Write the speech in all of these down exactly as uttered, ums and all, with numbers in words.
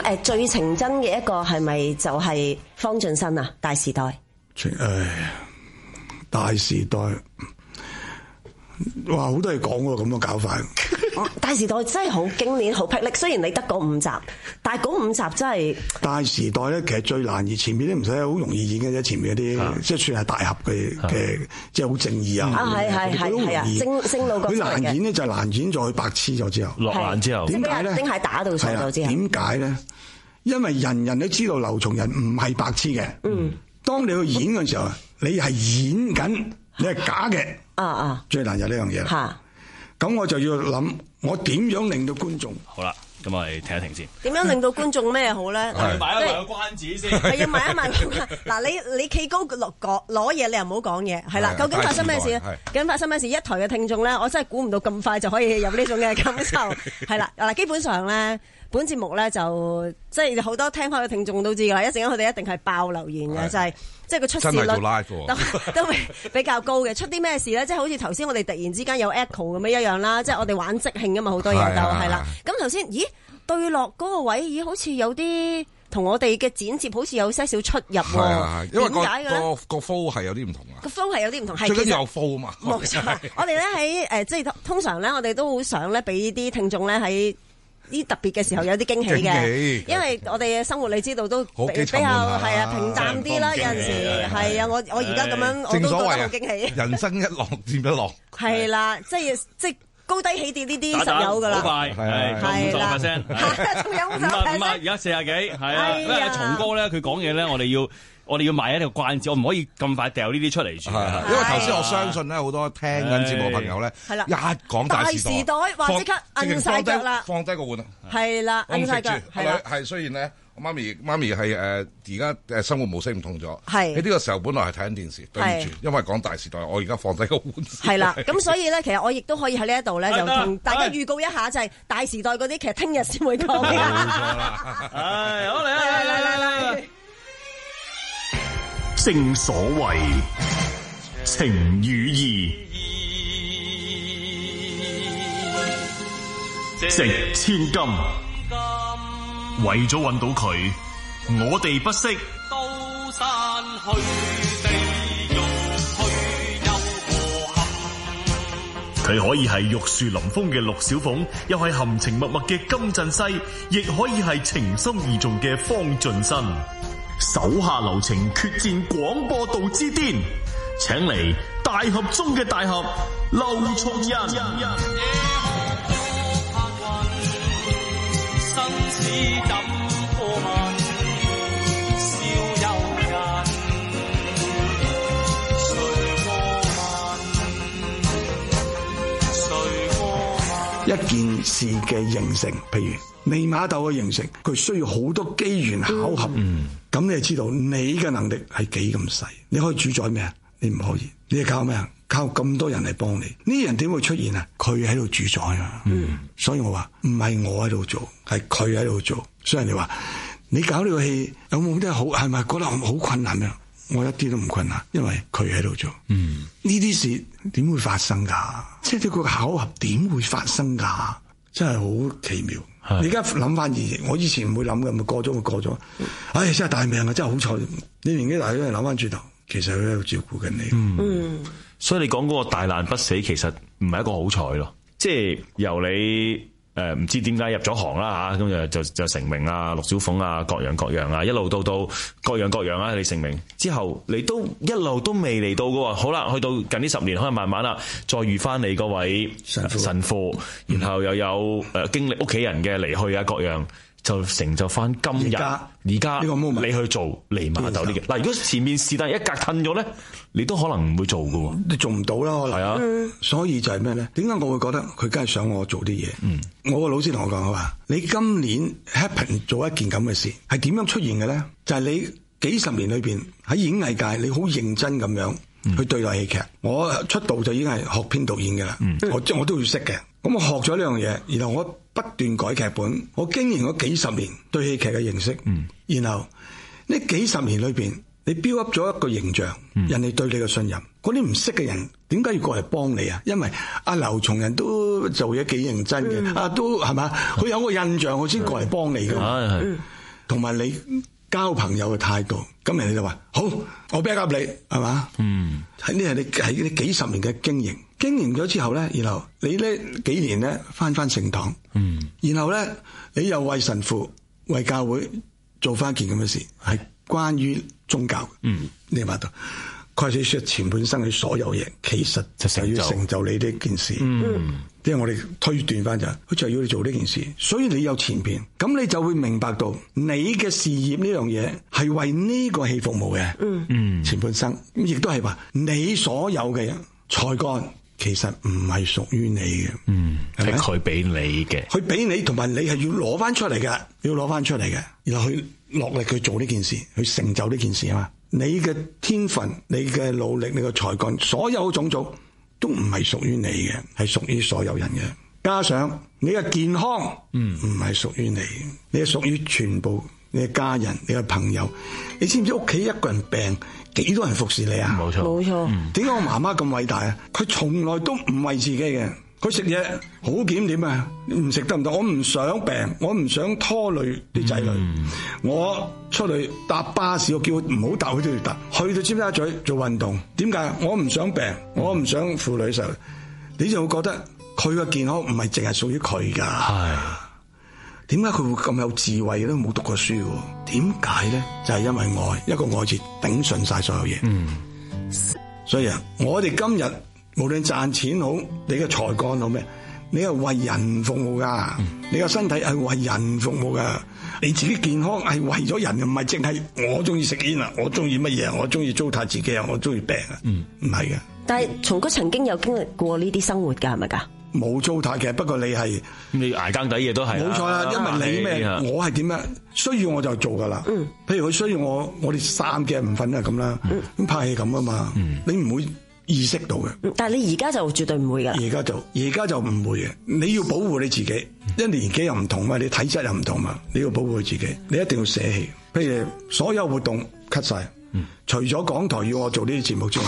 誒最情真嘅一個係咪就係方進新啊？大時代。 誒，大時代，哇，好多嘢講喎，咁樣搞法。 大時代真係好經典、好霹靂。雖然你得嗰五集，但係嗰五集真係。 大時代咧，其實最難，而前面咧唔使好容易演嘅啫。前面嗰啲即係算係大俠嘅嘅，即係好正義啊。 啊，係係係係啊，正正路角色嚟嘅。 佢難演咧就係難演在佢白痴咗之後， 落難之後。 點解咧？丁蟹打到上到之後。 點解咧？因為人人都知道劉松仁唔係白痴嘅。嗯。當你去演嘅時候，你係演緊，你係假嘅。啊啊！最難就呢樣嘢啦。咁我就要諗，我點樣令到觀眾好啦？咁我哋停一停先。 點樣令到觀眾咩好咧？ 係買一買個關子先。 係要買一買嗱，你你企高落攞攞嘢，你又唔好講嘢，係啦。究竟發生咩事咧？究竟發生咩事？一台嘅聽眾咧，我真係估唔到咁快就可以有呢種嘅感受。係啦，嗱，基本上咧，本節目咧就即係好多聽開嘅聽眾都知㗎啦。一陣間佢哋一定係爆留言嘅，就係即係個出事率都都會比較高嘅。出啲咩事咧？即係好似頭先我哋突然之間有 echo 咁樣一樣啦。即係我哋玩即興㗎嘛，好多嘢都係啦。咁頭先，咦？對落嗰個位，咦？好似有啲同我哋嘅剪接好似有些少出入喎。 啊，因為個點解嘅咧？ 個個 flow 係有啲唔同啊。 個 flow 係有啲唔同，係最緊要有 flow 啊嘛。 冇錯，我哋咧喺誒，即係通常咧，我哋都好想咧，俾啲聽眾咧喺呢特別嘅時候有啲驚喜嘅，因為我哋嘅生活你知道都比比較係啊平淡啲啦，有陣時係啊，我我而家咁樣我都覺得好驚喜。 人生一浪接一浪。係啦，即係即係。高低起跌呢啲實有㗎啦， 好快係五十個 percent， 仲有五十 percent， 五啊五啊，而家四廿幾，係啊，因為阿松哥咧佢講嘢咧，我哋要我哋要賣一個關子，我唔可以咁快掉呢啲出嚟住。 因為頭先我相信咧，好多聽緊節目嘅朋友咧，一講大時代， 話即刻摁晒腳啦， 放低個碗啊， 係啦，摁晒腳，係係雖然咧。我媽咪媽咪係誒而家誒生活模式唔同咗， 係喺呢個時候本來係睇緊電視，對唔住，因為講大時代，我而家放低個碗。 係啦，咁所以咧，其實我亦都可以喺呢一度咧，就同大家預告一下，就係大時代嗰啲，其實聽日先會講嘅。 冇錯啦， 係好嚟啊！嚟嚟嚟嚟！ 正所謂情與義，值千金。為咗搵到佢，我哋不惜刀山去地獄去幽河陷。 佢可以係玉樹臨風嘅陸小鳳，又係含情脈脈嘅金振西，亦可以係情深意重嘅方進新。手下留情，決戰廣播道之巔，請嚟大俠中嘅大俠劉松仁。 一件事嘅形成，譬如利瑪竇嘅形成，佢需要好多機緣巧合。咁、嗯、你就知道你嘅能力係幾咁細。你可以主宰咩啊？你唔可以。你係靠咩啊？靠咁多人嚟幫你。呢啲人點會出現啊？佢喺度主宰啊。嗯，所以我話唔係我喺度做，係佢喺度做。所以人哋話你搞呢個戲有冇啲好？係咪覺得好困難啊？我一啲都唔困難，因為佢喺度做。嗯，呢啲事點會發生噶？即係呢個巧合點會發生噶？真係好奇妙。你而家諗翻以前，我以前唔會諗嘅，咪過咗咪過咗。唉，真係大命啊！真係好彩。你年紀大咗，諗翻轉頭，其實佢喺度照顧緊你。 嗯，所以你講嗰個大難不死，其實唔係一個好彩咯。即係由你。誒唔、呃、知點解入咗行啦嚇，咁就就就成名啊，陸小鳳啊，各樣各樣啊，一路到到各樣各樣啊，你成名之後，你都一路都未嚟到嘅喎。好啦，去到近呢十年，可能慢慢啦，再遇翻你嗰位神父，神父然後又有誒、呃、經歷屋企人嘅離去啊，各樣就成就翻今日而家呢個 moment 你去做利瑪竇呢嘅嗱。如果前面是但一格褪咗咧，你都可能唔會做嘅喎， 你做唔到啦。係啊，嗯、所以就係咩咧？點解我會覺得佢梗係想我做啲嘢？嗯，我個老師同我講佢話：你今年 happen 做一件咁嘅事，係點樣出現嘅咧？就係、是、你幾十年裏邊喺演藝界，你好認真咁樣去對待戲劇。嗯、我出道就已經係學編導演嘅啦，嗯、我即我都要識嘅。咁我學咗呢樣嘢，然後我不斷改劇本，我經營咗幾十年對戲劇嘅認識。嗯，然後呢幾十年裏邊， 你 build up 咗一個形象，嗯、人哋對你嘅信任，嗰啲唔識嘅人點解要過嚟幫你啊？因為阿劉松仁都做嘢幾認真嘅，嗯、啊都係嘛，佢有個印象，佢先過嚟幫你嘅，同埋、嗯、你交朋友嘅態度，咁人哋就話好，我 back up 你係嘛，嗯，喺呢係你係呢幾十年嘅經營，經營咗之後咧，然後你呢幾年咧翻翻聖堂，嗯，然後咧你又為神父為教會做翻一件咁嘅事，係關於宗教，嗯，你話到開始說前半生嘅所有嘢，其實就要成就你呢件事，嗯，即係我哋推斷翻就，佢就要你做呢件事，所以你有前邊，咁你就會明白到你嘅事業呢樣嘢係為呢個戲服務嘅，嗯嗯，前半生，亦都係話你所有嘅才幹其實唔係屬於你嘅，嗯，係佢俾你嘅， 佢俾你，同埋你係要攞翻出嚟嘅，要攞翻出嚟嘅，然後去落力去做呢件事，去成就呢件事啊嘛。你嘅天分、你嘅努力、你嘅才幹，所有種種都唔係屬於你嘅，係屬於所有人嘅。加上你嘅健康，嗯，唔係屬於你，你係屬於全部你嘅家人、你嘅朋友。你知唔知屋企一個人病，幾多人服侍你啊？ 冇錯， 冇錯。 點解我媽媽咁偉大啊？佢從來都唔為自己嘅。佢食嘢好檢點啊，唔食得唔得？我唔想病，我唔想拖累啲仔女。嗯、我出去搭巴士，我叫佢唔好搭，佢都要搭。去到尖沙咀做運動，點解？我唔想病，我唔想婦女嘅時候，你就會覺得佢嘅健康唔係淨係屬於佢㗎。係點解佢會咁有智慧都冇讀過書？點解咧？就係、是、因為愛，一個愛字頂順晒所有嘢。嗯，所以啊，我哋今日。無論賺錢好，你嘅才幹好咩，你係為人服務噶，嗯、你個身體係為人服務噶，你自己健康係為咗人，唔係淨係我中意食煙啊，我中意乜嘢啊，我中意糟蹋自己啊，我中意病啊，唔係嘅。但係松哥曾經有經歷過呢啲生活噶，係咪噶？冇糟蹋嘅，不過你係你捱更抵嘢都係冇錯啦，因為你咩，啊、我係點樣需要我就做噶啦。嗯，譬如佢需要我，我哋三幾日唔瞓都係咁啦，咁、嗯、拍戲咁啊嘛，嗯、你唔會意識到嘅，但係你而家就絕對唔會噶。而家就而家就唔會嘅。你要保護你自己，因為年紀又唔同嘛，你體質又唔同嘛，你要保護你自己，你一定要捨棄。譬如所有活動 cut 晒，嗯、除咗港台要我做呢啲節目之外，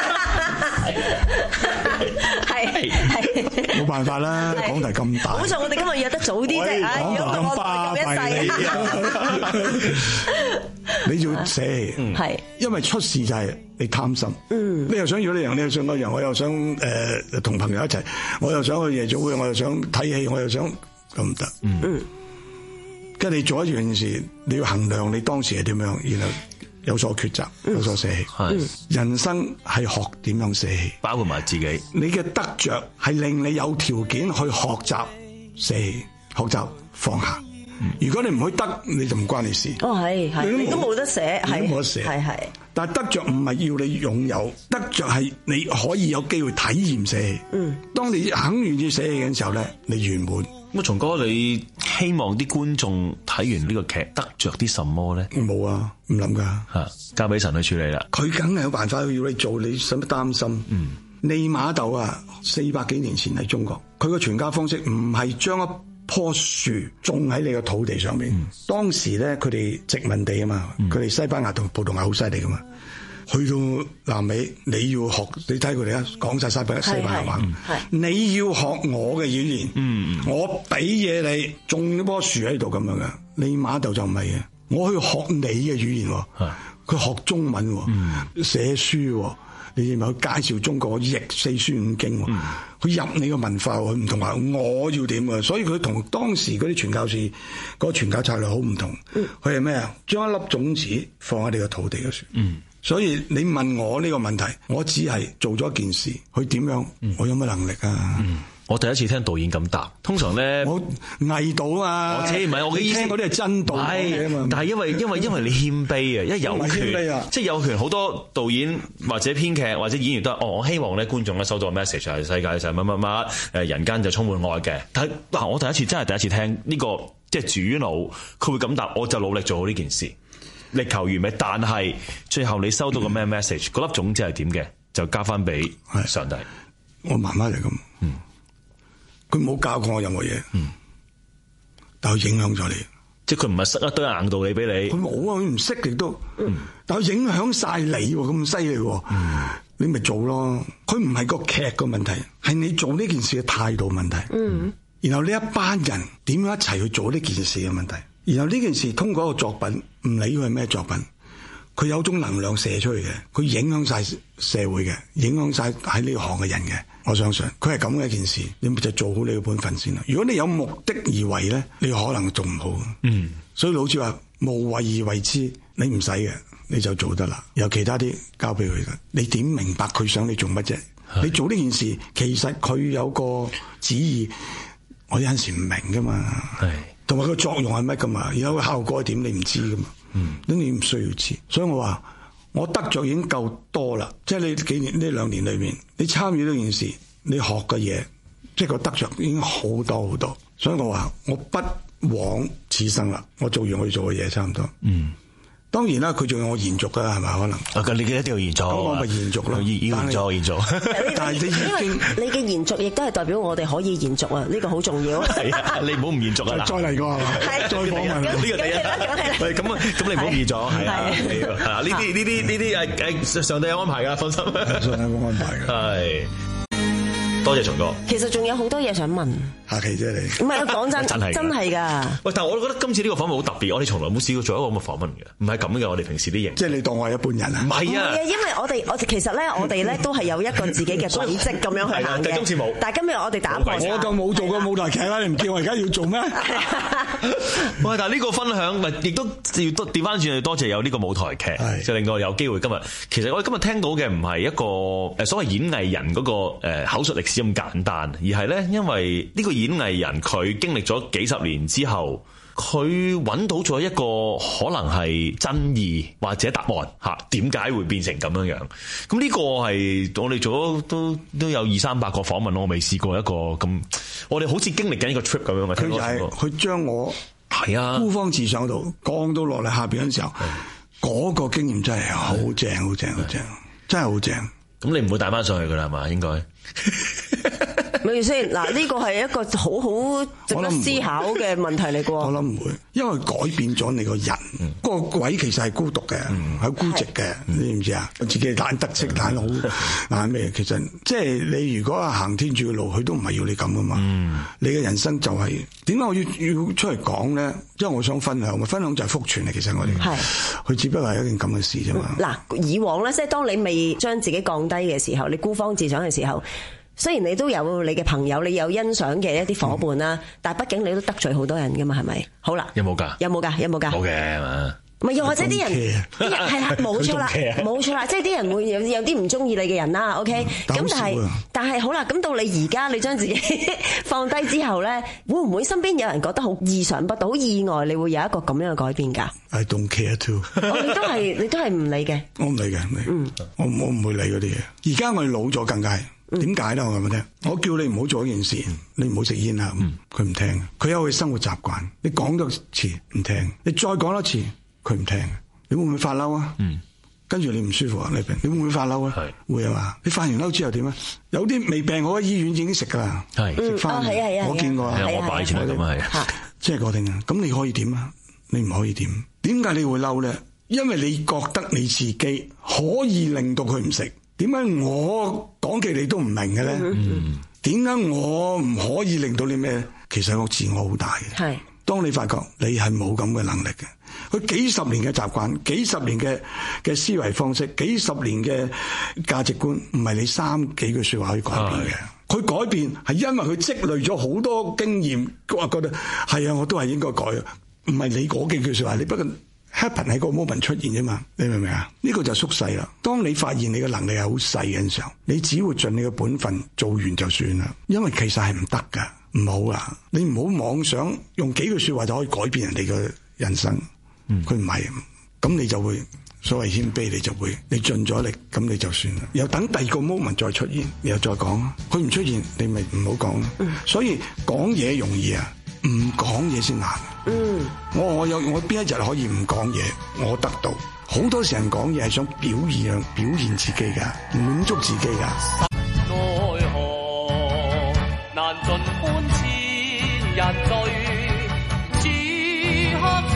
係係冇辦法啦。港台咁大，好在我哋今日約得早啲啫。港台咁巴閉，你要捨棄，係因為出事就係你貪心，嗯，你又想要呢樣，你又想嗰樣，我又想誒同朋友一齊，我又想去夜總會，我又想睇戲，我又想咁唔得，嗯，跟住你做一樣事，你要衡量你當時係點樣，然後有所抉擇，有所捨棄，係人生係學點樣捨棄，包括埋自己，你嘅得着係令你有條件去學習捨棄，學習放下。如果你唔去得，你就唔關你事。哦，係係，你都冇得寫，係冇得寫，係係。但係得着唔係要你擁有，得着係你可以有機會體驗捨棄。嗯，當你肯願意捨棄嘅時候咧，你圓滿。咁啊，松哥，你希望啲觀眾睇完呢個劇得着啲什麼咧？冇啊，唔諗噶吓，交俾神去處理啦。佢梗係有辦法要你做，你使乜擔心？嗯，利瑪竇啊，四百幾年前喺中國，佢個傳教方式唔係將一棵樹種喺你個土地上面，嗯、當時咧佢哋殖民地啊嘛，佢哋、嗯、西班牙同葡萄牙好犀利噶嘛，去到南美你要學，你睇佢哋啊，講晒西班牙西班牙話，你要學我嘅語言，嗯、我俾嘢你種呢棵樹喺度咁樣嘅，利瑪竇就唔係嘅，我去學你嘅語言，佢、嗯、學中文，寫、嗯、書。你咪去介紹中國譯四書五經，佢、嗯、入你個文化，佢唔同話我要點啊！所以佢同當時嗰啲傳教士嗰個傳教策略好唔同。佢係咩啊？將一粒種子放喺你個土地嗰處。嗯、所以你問我呢個問題，我只係做咗一件事，佢點樣？嗯、我有乜能力啊？嗯我第一次聽導演咁答，通常咧我偽導啊，我知唔係我嘅意思，嗰啲係真導嘅嘛。但係因為因為因為你謙卑啊，因為有權，即係有權。好多導演或者編劇或者演員都係哦，我希望咧觀眾咧收到 message 係世界上乜乜乜誒人間就充滿愛嘅。但係嗱，我第一次真係第一次聽呢個即係主腦佢會咁答，我就努力做好呢件事，力求完美。但係最後你收到個咩 message，嗰粒種子係點嘅，就交翻俾上帝。我媽媽就咁，嗯。佢冇教過我任何嘢，嗯、但係影響咗你。 即係佢唔係塞一堆硬道理俾你。 佢冇啊，佢唔識亦都，嗯、但係影響晒你喎，咁犀利喎，嗯、你咪做咯。佢唔係個劇個問題，係你做呢件事嘅態度問題。嗯，然後呢一班人點樣一齊去做呢件事嘅問題。然後呢件事通過一個作品，唔理佢係咩作品，佢有種能量射出去嘅，佢影響晒社會嘅，影響晒喺呢行嘅人嘅。我相信佢係咁嘅一件事，你咪就做好你嘅本分先啦。如果你有目的而為咧，你可能做唔好。嗯，所以老師話無為而為之，你唔使嘅，你就做得啦。有其他啲交俾佢嘅，你點明白佢想你做乜啫？你做呢件事，其實佢有個旨意，我有陣時唔明噶嘛。係。同埋個作用係乜噶嘛？然後個效果係點？你唔知噶嘛？嗯，咁你唔需要知。所以我話我得着已經夠多啦。即係你幾年呢兩年裏面，你參與呢件事，你學嘅嘢，即係個得着已經好多好多。所以我話我不枉此生啦。我做完我要做嘅嘢差唔多。嗯。當然啦，佢仲有我延續噶，係咪可能？ 啊，你一定要延續。咁我咪延續咯，延續延續。 但係你已經，你嘅延續亦都係代表我哋可以延續啊！呢個好重要。係啊，你唔好唔延續啊！再嚟過係嘛？再訪問呢個第一。喂，咁啊，咁你唔好唔延續係啊！啊，呢啲呢啲呢啲誒誒，上帝有安排㗎，放心。上帝有安排㗎。係。多謝松哥。其實仲有好多嘢想問。 下期啫你。 唔係，講真，真係真係㗎。喂， 但係我覺得今次呢個訪問好特別，我哋從來冇試過做一個咁嘅訪問嘅，唔係咁嘅。我哋平時啲型。 即係你當我係一般人啊？ 唔係啊， 因為我哋我其實咧，我哋咧都係有一個自己嘅軌跡咁樣去行嘅。 今次冇。 但係今日我哋打破。 我就冇做過舞台劇啦，你唔叫我而家要做咩？ 喂，但係呢個分享咪亦都要多調翻轉，多謝有呢個舞台劇，就令到我有機會今日。其實我哋今日聽到嘅唔係一個誒所謂演藝人嗰個誒口述歷史咁簡單。而係咧，因為呢個演藝人佢經歷咗幾十年之後，佢揾到咗一個可能係真義或者答案嚇，點解會變成咁樣樣？咁呢個係我哋做咗都都有二三百個訪問，我未試過一個咁，我哋好似經歷緊一個 trip 咁樣嘅。佢就係佢將我係啊孤芳自賞度降到落嚟下邊嗰陣時候，嗰個經驗真係好正，好正，好正，真係好正。 咁你唔會帶翻上去噶啦，係嘛？應該。 咪住先，嗱呢個係一個好好值得思考嘅問題嚟㗎。 我諗唔會，因為改變咗你個人。嗯、個鬼其實係孤獨嘅，係、嗯、孤寂嘅，你知唔知啊？自己懶得戚懶好懶咩？其實即係你如果行天主嘅路，佢都唔係要你咁噶嘛。嗯、你嘅人生就係點解我要要出嚟講咧？因為我想分享，分享就係福傳嚟。其實我哋係佢只不過係一件咁嘅事啫嘛。嗱、 嗯，以往咧，即係當你未將自己降低嘅時候，你孤芳自賞嘅時候。雖然你都有你嘅朋友，你有欣賞嘅一啲夥伴啦，嗯、但係畢竟你都得罪好多人噶嘛，係咪？好啦， 有冇㗎？ 有冇㗎？有冇㗎？ 冇嘅係嘛？ 唔係又或者啲人，啲人係啦，冇錯啦，冇錯啦，即係啲人會有有啲唔中意你嘅人啦。OK，咁、嗯、但係但係好啦，咁到你而家你將自己放低之後咧，會唔會身邊有人覺得好意想不到、好意外？你會有一個咁樣嘅改變㗎 ？I don't care too。 我你都係你都係唔理嘅。 我唔理嘅，嗯，我我唔會理嗰啲嘢。而家我哋老咗更加係。點解咧？我話俾你聽，我叫你唔好做一件事，你唔好食煙啦。佢唔、嗯、聽，佢有佢生活習慣。你講多次唔聽，你再講多次佢唔聽。你會唔會發嬲啊？嗯，跟住你唔舒服啊？你病，你會唔會發嬲啊？係是會啊嘛？你發完嬲之後點啊？有啲未病好喺醫院已經食噶啦，係食翻。係啊係啊，我見過啊， 我爸以前係咁啊，係。 即係嗰啲啊，咁你可以點啊？你唔可以點？點解你會嬲咧？因為你覺得你自己可以令到佢唔食。點解我講嘅你都唔明嘅咧？點解、嗯、我唔可以令到你咩？其實我自我好大嘅。係是，當你發覺你係冇咁嘅能力嘅，佢幾十年嘅習慣，幾十年嘅嘅思維方式，幾十年嘅價值觀，唔係你三幾句說話可以改變嘅。佢是改變係因為佢積累咗好多經驗，我覺得係啊，我都係應該改，唔係你嗰幾句說話，你不過。happen 喺個 moment 出現啫嘛，你明唔明啊？呢、這個就縮細啦。當你發現你嘅能力係好細嘅時候，你只會盡你嘅本分做完就算啦。因為其實係唔得噶，唔好啊！你唔好妄想用幾句說話就可以改變人哋嘅人生。佢唔係，咁你就會所謂謙卑，你就會你盡咗力，咁你就算啦。又等第二個 moment 再出現，又再講。佢唔出現，你咪唔好講咯。嗯、所以講嘢容易啊，唔講嘢先難。嗯，我我有我邊一日可以唔講嘢？我得到好多時人講嘢係想表現表現自己噶，滿足自己噶。 奈何難盡歡千人醉，此刻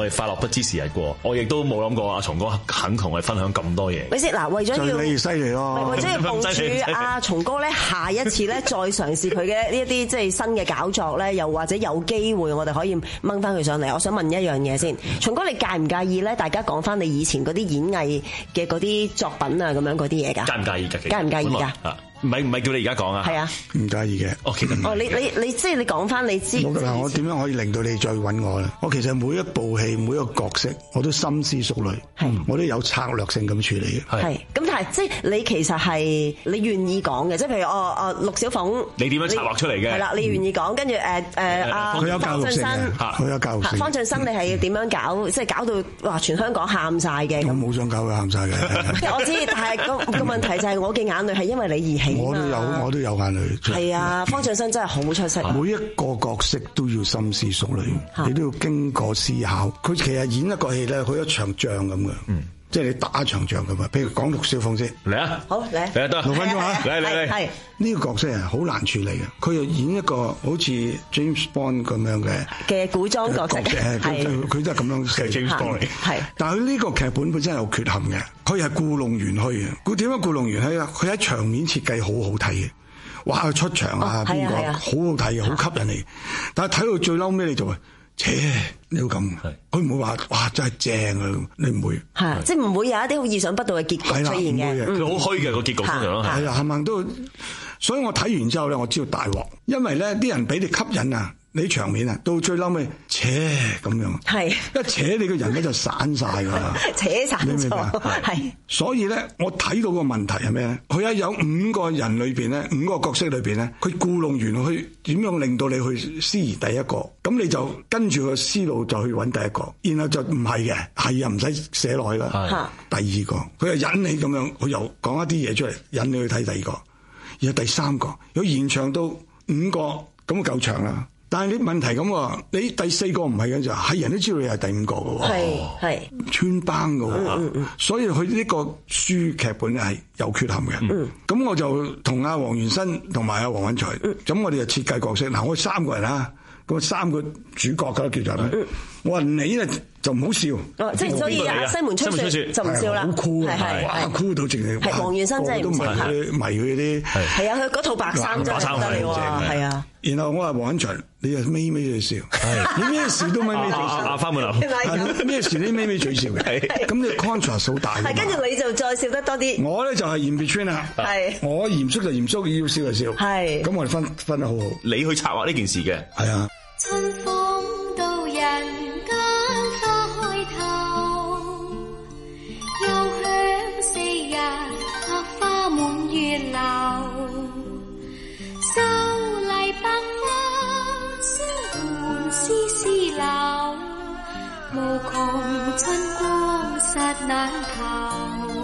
我哋快樂不知時日過。我亦都冇諗過阿松哥肯同我哋分享咁多嘢。 咪先嗱，為咗要你犀利咯， 為咗要部署阿松哥咧，下一次咧再嘗試佢嘅呢一啲即係新嘅搞作咧，又或者有機會我哋可以掹翻佢上嚟。我想問一樣嘢先，松哥你介唔介意咧？大家講翻你以前嗰啲演藝嘅嗰啲作品啊，咁樣嗰啲嘢㗎？ 介唔介意㗎？ 介唔介意㗎？ 唔係唔係叫你而家講啊？ 係啊， 唔介意嘅。 哦，其實哦，你你你即係你講翻你知。 我嗱，我點樣可以令到你再揾我咧？我其實每一部戲每一個角色，我都深思熟慮，我都有策略性咁處理嘅。 係，咁但係即係你其實係你願意講嘅，即係譬如哦哦陸小鳳， 你點樣策劃出嚟嘅？ 係啦，你願意講，跟住誒誒阿佢有教育性嘅，佢有教育性。 方進新你係點樣搞？即係搞到哇全香港喊晒嘅。 我冇想搞佢喊晒嘅。 我知，但係個個問題就係我嘅眼淚係因為你而起。 我都有，我都有眼淚。 係啊，方進新真係好出色。 每一個角色都要深思熟慮，你都要經過思考。佢其實演一個戲咧，佢一場仗咁嘅。嗯。即係你打一場仗咁啊！譬如講陸小鳳先， 嚟啊！ 好嚟， 嚟得六分鐘嚇， 嚟嚟嚟，係呢個角色係好難處理嘅。佢又演一個好似 James Bond 咁樣嘅嘅古裝角色， 係佢都係咁樣嘅 James Bond 嚟。係，但係佢呢個劇本本身係有缺陷嘅。佢係故弄玄虛嘅。佢點樣故弄玄虛啊？佢喺場面設計好好睇嘅。哇！佢出場啊，邊個好好睇嘅，好吸引你。但係睇到最嬲尾你就話。切，你要咁，佢唔會話哇真係正啊！你唔會， 係即係唔會有一啲好意想不到嘅結局出現嘅， 佢好虛嘅個結局通常咯， 係啊，係咪都？所以我睇完之後咧，我知道大鑊，因為咧啲人俾你吸引啊，你場面啊，到最嬲尾扯咁樣，係一扯你個人咧就散晒㗎啦， 扯散咗，係。 所以咧，我睇到個問題係咩咧？佢喺有五個人裏邊咧，五個角色裏邊咧，佢故弄玄虛，點樣令到你去思疑第一個？咁你就跟住個思路就去揾第一個，然後就唔係嘅，係啊，唔使寫落去啦。第二個，佢又引你咁樣，佢又講一啲嘢出嚟，引你去睇第二個。然後第三個，如果延長到五個咁夠長啦。但係你問題咁喎，你第四個唔係嘅就係人都知道你係第五個嘅喎， 係係穿幫嘅喎，嗯嗯、所以佢呢個書劇本係有缺陷嘅。咁、嗯、我就同阿黃元申同埋阿黃允財，咁、嗯、我哋就設計角色。嗱，我三個人啦，咁三個主角㗎叫做咩？嗯、我話你咧就唔好笑， 哦、即係所以啊，西門吹雪就唔笑啦， 好酷啊，哇酷到直情， 係黃元申真係唔笑， 迷佢啲，係啊，佢嗰套白衫真係得你喎，係啊。 然後我話黃允財，你又咪咪嘴笑，你咩事都咪咪嘴笑。 阿花滿樓， 咩事你咪咪嘴笑嘅，咁你 contrast 好大。 係跟住你就再笑得多啲。 我咧就係嚴別村啦，係我嚴肅就嚴肅，要笑就笑，係。咁我哋分分得好好。 你去策劃呢件事嘅， 係啊。 春風到人間花開頭，又響四日百花滿月樓。秀麗百花相伴絲絲流，無窮春光實難求。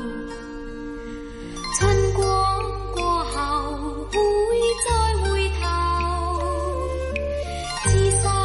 春光過後會再回頭，自殺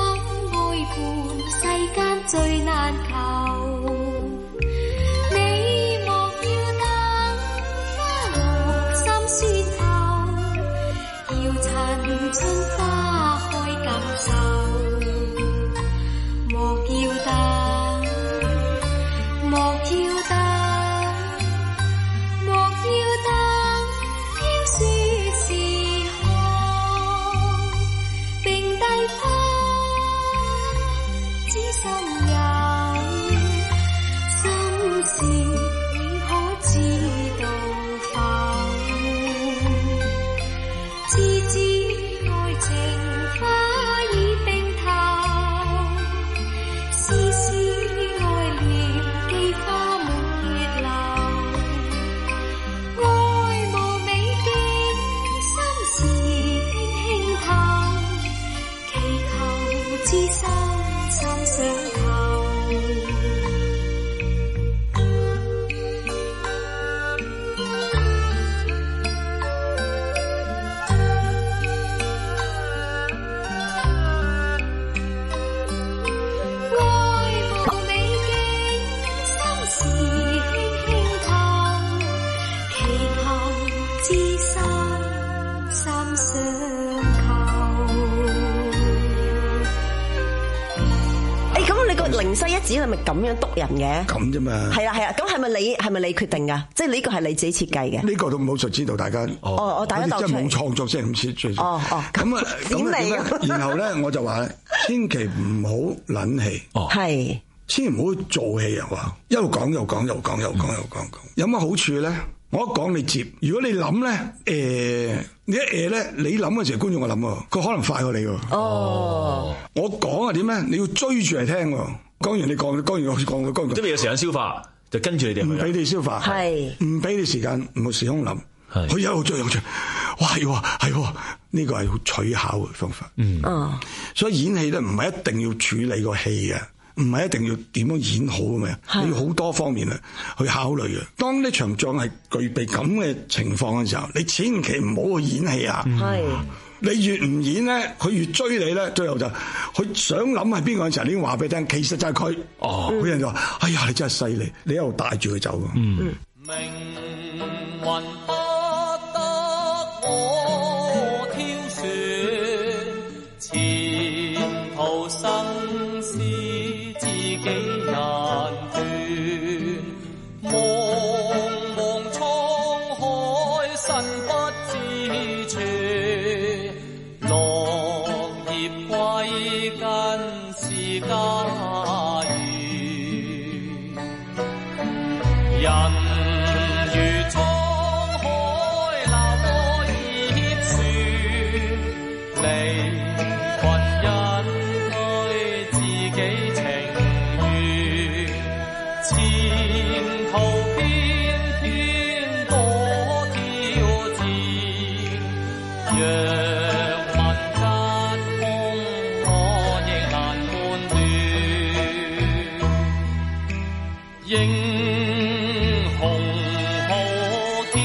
西一指係咪咁樣篤人嘅？ 咁啫嘛。 係啊係啊，咁係咪你係咪你決定㗎？即係呢個係你自己設計嘅？ 呢個都冇實知道大家。 哦，我大家鬥即係冇創作先係咁設最。 哦哦， 咁啊點嚟？ 然後咧我就話咧，千祈唔好撚氣。 哦， 係。 千祈唔好做戲啊！話一路講又講又講又講又講講，有乜好處咧？我一講你接，如果你諗咧，誒、呃，你一誒咧，你諗嘅時候觀眾我諗喎，佢可能快過你喎。哦，我講係點咧？你要追住嚟聽喎。講完你講，講完我講，講完。即係有時間消化，就跟住你哋唔俾你消化，係唔俾你時間，唔好時空諗。係佢一路追，一路追，哇係喎係喎，呢個係好取巧嘅方法。嗯，哦，所以演戲咧唔係一定要處理個戲嘅。唔係一定要點樣演好嘅咩？你要好多方面啊去考慮嘅。當呢場仗係具備咁嘅情況嘅時候，你千祈唔好去演戲啊！係、嗯、你越唔演咧，佢越追你咧，最後就佢想諗係邊個嘅時候，你已經話俾佢聽，其實就係佢。哦，嗰人就話：哎呀，你真係犀利！你一路帶住佢走。嗯。命運不得我挑選，前途生死自己人斷，茫茫滄海身不知處，落葉歸根是家園。人如滄海流葉樹，離群人對自己情願，前途偏偏多挑戰。若問吉凶，我亦難判斷。英雄浩天，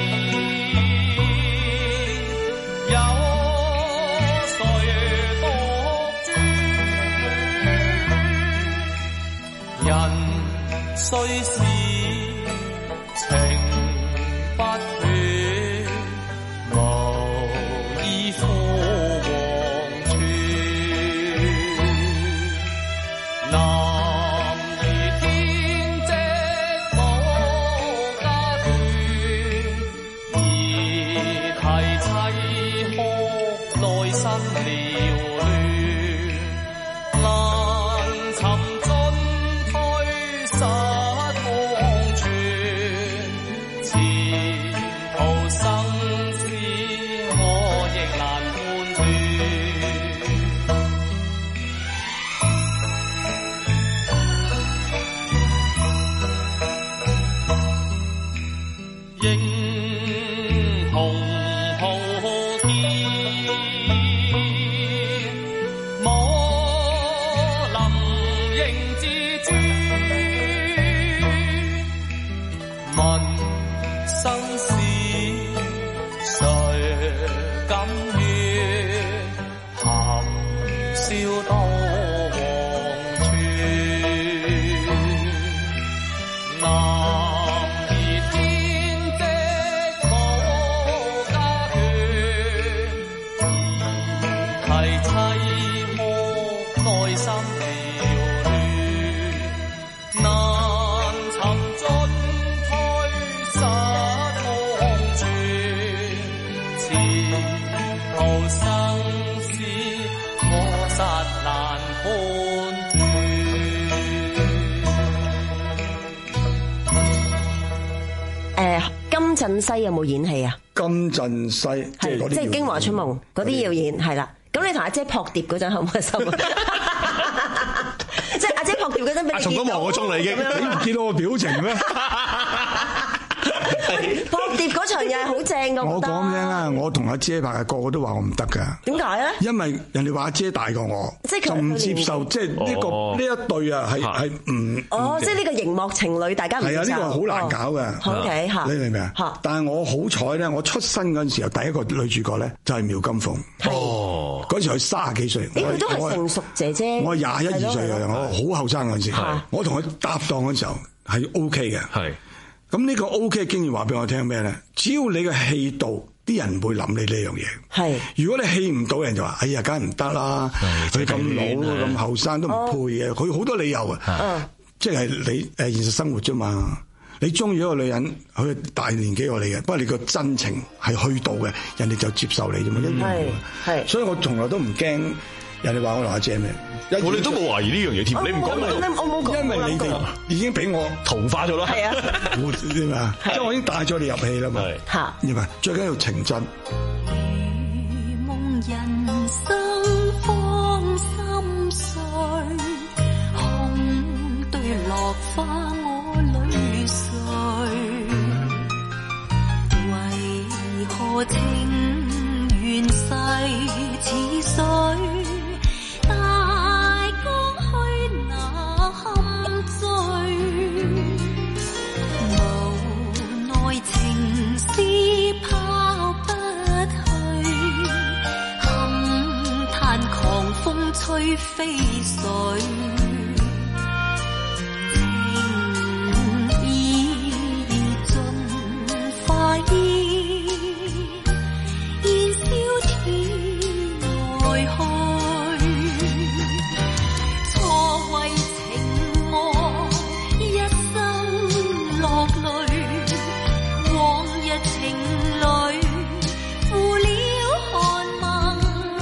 有誰獨尊？人雖是情不斷，無意赴黃泉。男兒天職無家斷，兒啼凄哭內心繚亂。難尋進退失方寸，前途生死我亦難判斷。英雄浩天，武林仍自尊。問生死誰甘願？含笑到黃泉。男兒天職無家斷，兒啼凄哭內心繚亂。難尋進退失方寸，前途生死我實難判斷。 誒，金振西有冇演戲啊？ 金振西即係嗰啲即係《京華春夢》嗰啲要演，係啦。咁你同阿姐撲碟嗰陣開唔開心啊？即係阿姐撲碟嗰陣俾你見到， 我鐘你已經， 你唔見到我表情咩？ 撲碟嗰場又係好正噶， 我講咩啊？我同阿姐拍嘅，個個都話我唔得噶。點解咧？因為人哋話阿姐大過我，即係就唔接受，即係呢個呢一對啊，係係唔哦，即係呢個熒幕情侶，大家唔接受。係啊，呢個好難搞嘅。OK 嚇，你明唔明啊？但係我好彩咧，我出身嗰陣時候，第一個女主角咧就係苗金鳳。哦，嗰時佢卅幾歲，佢都係成熟姐姐。 我廿一二歲嘅，我好後生嗰陣時，我同佢搭檔嗰時候係 OK 嘅。係。咁呢個 O K 嘅經驗話俾我聽咩咧？只要你嘅氣度啲人唔會諗你呢樣嘢。 係， 如果你氣唔到人就話：哎呀，梗係唔得啦！佢咁老咁後生都唔配嘅。佢好多理由啊，即係你誒現實生活啫嘛。你中意一個女人，佢大年紀過你嘅，不過你個真情係去到嘅，人哋就接受你啫嘛，一樣嘅。係，所以我從來都唔驚人哋話我同阿姐咩。 我哋都冇懷疑呢樣嘢添，你唔講我因為你哋已經俾我同化咗啦。 係啊， 點啊？即係我已經帶咗你入戲啦嘛。 嚇， 點啊？最緊要情真。 夢人生方心碎，空對落花我淚垂，為何情緣逝似水？吹飛水，情意盡化煙，燃燒天外去。錯為情魔，一生落淚，往日情侶負了寒盟。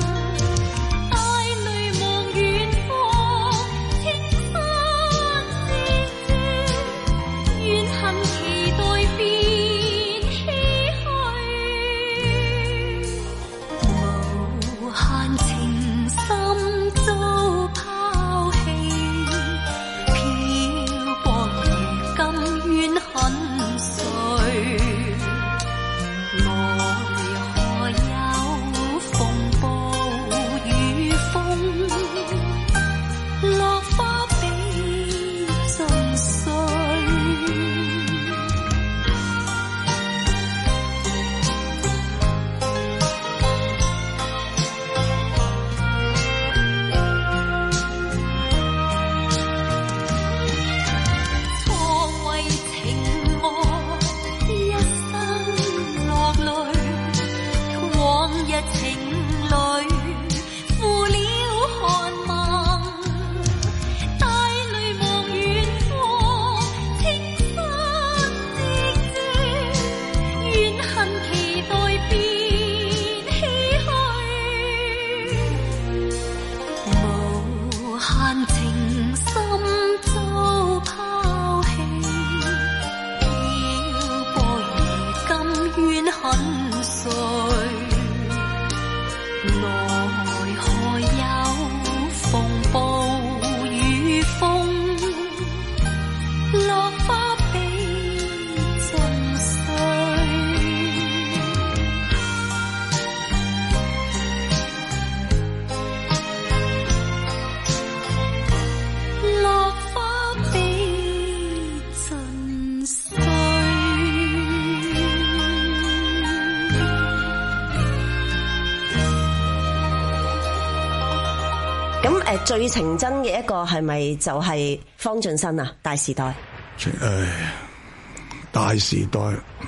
最情真嘅一個係咪就係方進新啊？大時代， 誒，大時代，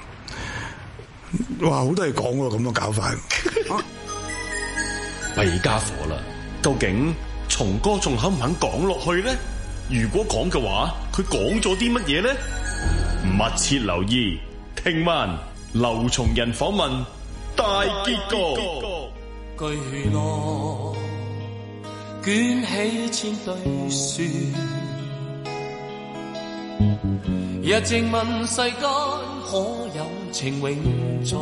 哇，好多嘢講喎，咁嘅搞法， 弊家伙啦！究竟松哥仲肯唔肯講落去咧？如果講嘅話，佢講咗啲乜嘢咧？密切留意，聽晚劉松仁訪問大結局。 巨浪捲起千對樹，日靜問世間可有情永在？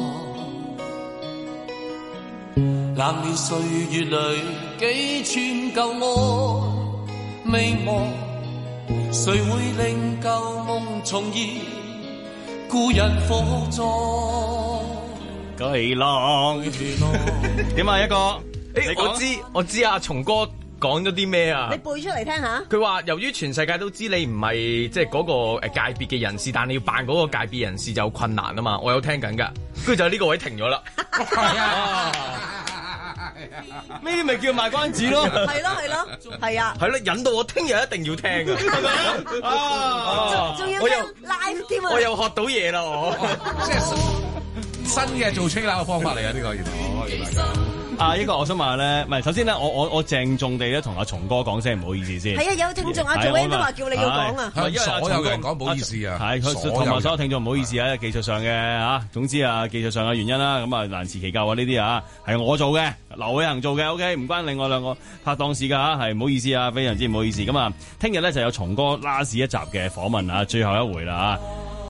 冷暖歲月裏幾寸舊愛未忘，誰會令舊夢重現？故人火葬巨浪點啊一個？ 誒，我知我知啊，松哥講咗啲咩啊？ 你背出嚟聽下。 佢話由於全世界都知你唔係即係嗰個誒界別嘅人士，但你要扮嗰個界別人士就困難啊嘛。我有聽緊噶，跟住就喺呢個位停咗啦。係啊，呢啲咪叫賣關子咯。 係咯係咯，係啊。 係咯，引到我聽日一定要聽噶，係咪啊？ 仲要聽 live 添啊！ 我又學到嘢啦，我。 新嘅做吹喇嘅方法嚟啊！呢個原來我原來啊！呢個我想問下咧，唔係首先咧，我我我鄭重地咧同阿松哥講聲唔好意思先。 係啊，有聽眾阿祖英都話叫你要講啊， 因為所有人講唔好意思啊， 係佢同埋所有聽眾唔好意思啊，技術上嘅嚇，總之啊技術上嘅原因啦，咁啊難辭其咎啊呢啲啊，係我做嘅，劉偉恒做嘅 ，OK， 唔關另外兩個拍檔事㗎嚇，係唔好意思啊，非常之唔好意思。咁啊，聽日咧就有松哥 last 一集嘅訪問啊，最後一回啦嚇。